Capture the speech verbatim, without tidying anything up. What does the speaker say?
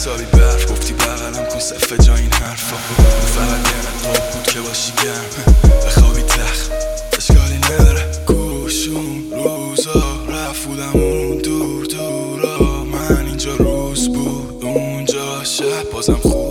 حسابی برف گفتی بغلم کن صفه جا این حرفا فقط یه نقاب بود که باشی گرم بخوابی تخت اشکالی نداره گوشون روزا رفت بودم اون دور دورا من اینجا روز بود اونجا شب بازم خوب